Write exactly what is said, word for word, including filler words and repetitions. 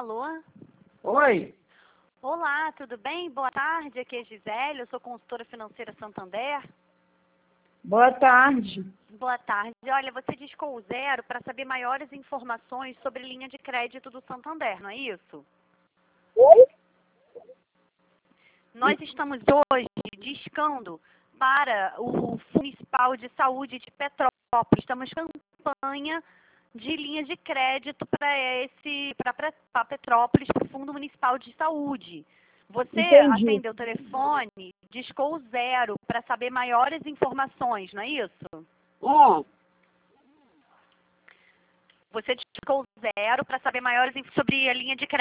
Alô? Oi, Olá, tudo bem? Boa tarde, aqui é Gisele, eu sou consultora financeira Santander. boa tarde. Boa tarde. Olha, você discou o zero para saber maiores informações sobre linha de crédito do Santander, não é isso? Oi? Nós estamos hoje discando para o Fundo Municipal de Saúde de Petrópolis. Estamos em campanha de linha de crédito para esse para Petrópolis, para o Fundo Municipal de Saúde. Você Entendi. atendeu o telefone, discou o zero para saber maiores informações, não é isso? Ó, Você discou o zero para saber maiores inf- sobre a linha de crédito